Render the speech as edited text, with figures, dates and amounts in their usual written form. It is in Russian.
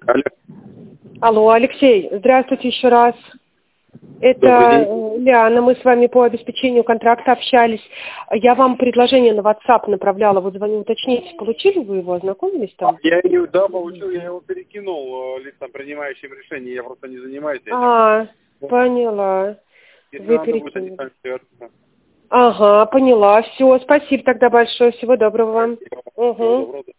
Алло. Алло, Алексей, здравствуйте еще раз. Это Лиана, мы с вами по обеспечению контракта общались. Я вам предложение на WhatsApp направляла, вот звоню уточнить, получили вы его, ознакомились там? Я получил, я его перекинул лицам, принимающим решение, я просто не занимаюсь этим. Поняла. Если Вы надо будет, они перекинули. сами свяжутся. Ага, поняла. Все, спасибо тогда большое. Всего доброго вам. Всего доброго.